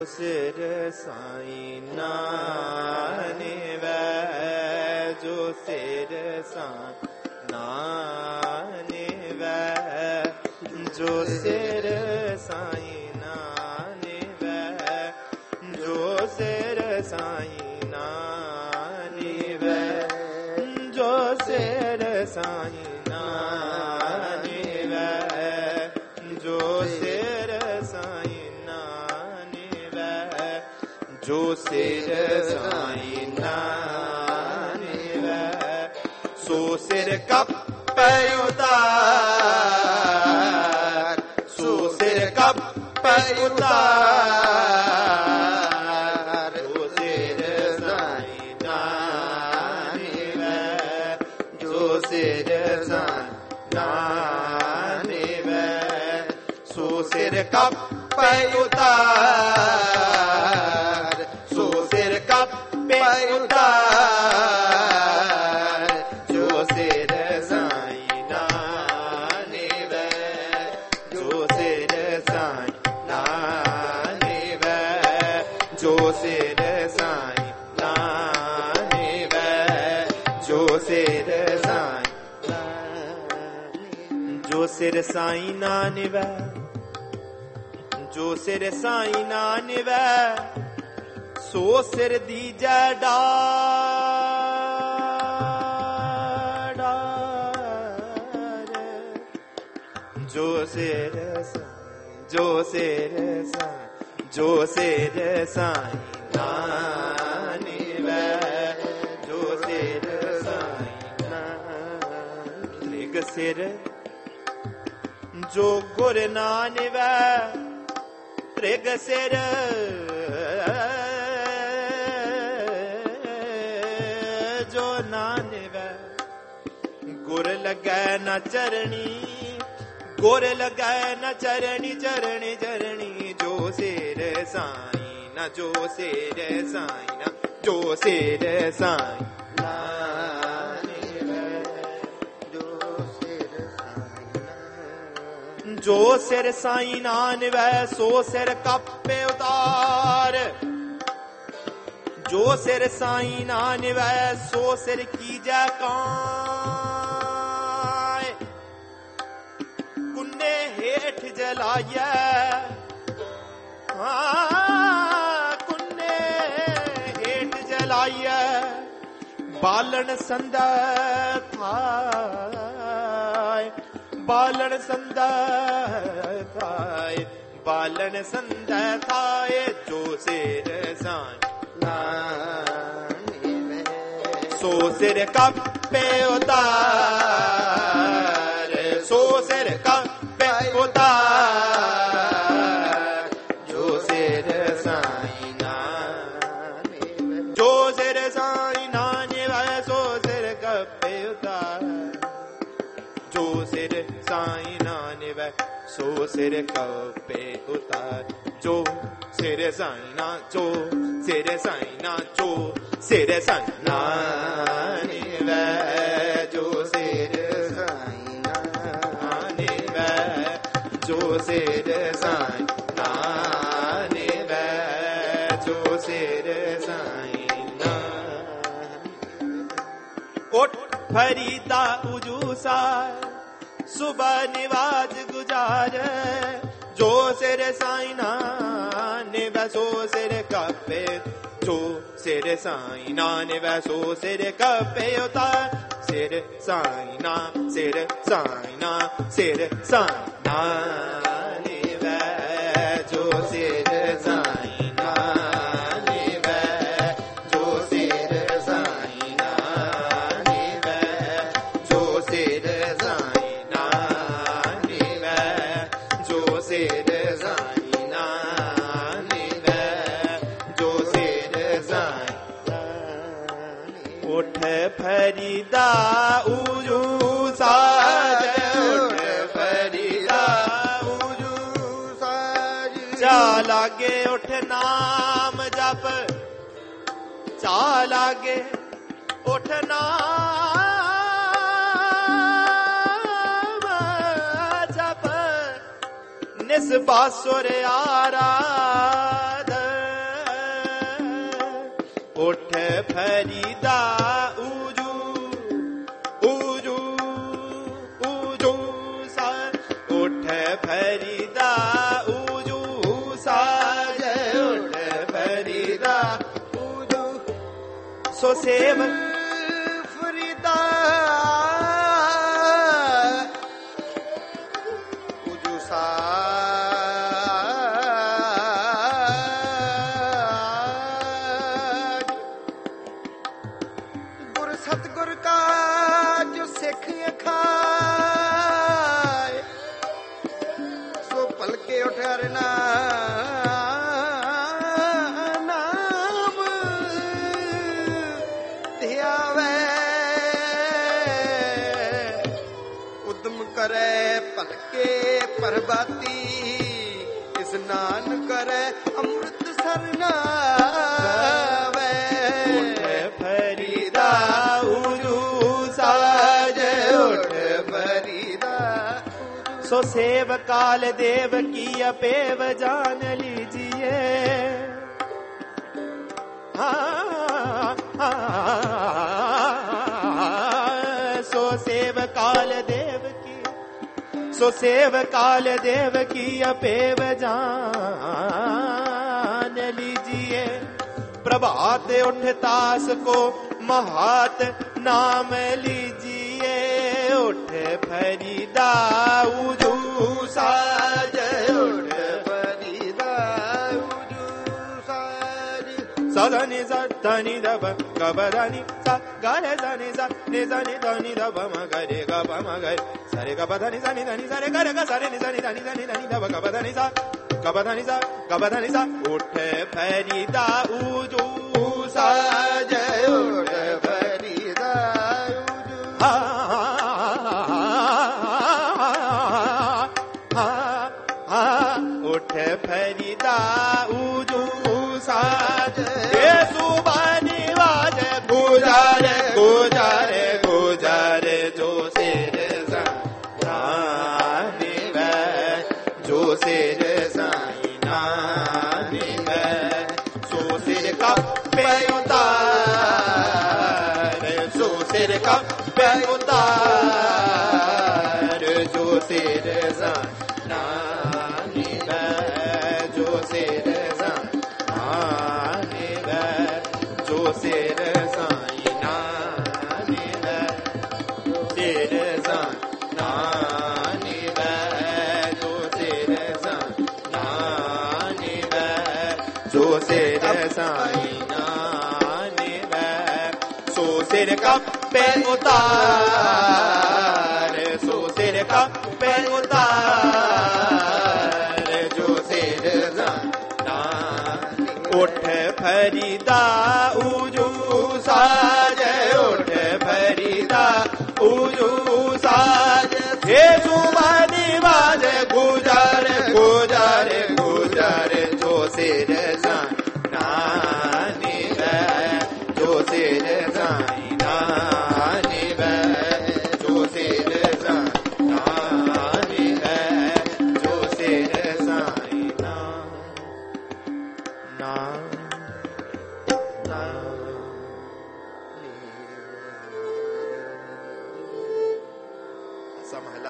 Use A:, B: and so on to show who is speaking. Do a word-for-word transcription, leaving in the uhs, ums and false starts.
A: सिर साईं नाने वै जो सिर साईं नाने वै जो सिर साईं नाने वै जो सिर साईं नाने वै जो सिर साईं नाने वै जो सिर साईं जो सिर साईं नाने वै सो सिर कप्पै उतार सो सिर कप्पै उतार जो सिर साईं नाने वै जो सिर साईं नाने वै सो सिर कप्पै उतार सो सिर कप्पै उतार जो सिर साईं नाने वै जो सिर साईं नाने वै जो सिर साईं नाने वै जो सिर साईं जो सिर साईं नाने वै जो सिर साईं नाने वै सो सिर दीजै डार जो सिर जो सिर जो सिर साईं नाने वै जो सिर साईं त्रिग सिर जो गुर नाने वै त्रिग सिर जो नाने वै गुर लगै न चरणी गुर लगै न चरणी चरणी चरणी जो सिर साईं न जो सिर साईं न जो सिर साईं नाने वै जो सिर साईं जो सिर साईं नाने वै सो सिर कप्पे उतार जो सिर साईं नाने वै सो सिर कीजै कांय कुन्ने हेठ जलाइयै कुन्ने हेठ जलाइयै बालन संदै थाय बालन संदै थाय बालन संदै थाय जो सिर साईं नाने वै सो सिर कप्पे उतार सो सिर कप्पे उतार जो सिर साईं नाने वै जो सिर साईं नाने वै सो सिर कप्पे उतार जो सिर साईं नाने वै सो सिर कप्पे उतार जो सिर साईं ना जो सिर साईं ना जो सिर साईं नाने वै जो सिर साईं नाने वै जो सिर साईं नाने वै जो सिर साईं नाने उठ फरीदा उजूसा सुबह निवाज गुजार जो सिर साईं नाने वै सो सिर कप्पे जो सिर साईं नाने वै सो सिर कप्पे उतार सिर साईं ना सिर साईं ना सिर साईं नाने वै जो सिर साईं नाने वै जो सिर साईं नाने वै जो सिर साईं नाने वै जो सिर साईं नाने वै जो सिर साईं उठ फरीदा उजू साज उठ फरीदा उजू साज चा लागे उठ नाम जप चा लागे उठ नाम जप निस बासुर आराधन उठ फरीदा ऊजू ऊजू ऊजू सा उठ फरीदा ऊजू साज उठ फरीदा ऊजू सो सेवक फरीदा ऊजू साज गुर सतगुर का जो सिख खाए सो पलके उठारना नाम ध्यावे उद्यम करे पलके परबाती स्नान करे अमृत सरनावे फरीदा ऊजू साज उठ फरीदा सो सेव काल देव की अपेव जान लीजिए हाँ, हाँ, सो सेव काल देव की सो सेव काल देव की अपेव जान लीजिए प्रभात उठतास को महात नाम लीजिए उठ फरीदा ऊजू साज उठ फरीदा ऊजू साज सदनि सदनि दब गबदनि सा गरे सनि सा नि सनि धनि दब मगरे गब मगरे सरे गबदनि सनि धनि सरे गरे ग सरे नि सनि धनि धनि धनि दब गबदनि सा गबदनि सा गबदनि सा उठ फरीदा ऊजू साज उठ फरीदा ऊजू हा हा उठ फरीदा ऊजू साज ये सुबानी वाज गुजार गुजार गुजार जो सिर सानी वे जो सिर साई नानी वे सो सिर का पे उतार सो सिर का पे उतार जो सिर सानी वे जो सिर सानी वे जो सिर साई नानी वे सिर सानी वे जो सिर सानी वे जो सिर साई नानी वे सो सिर का पे उतार सो सिर का पे उतार जो सिर सानी उठ फरीदा ऊजू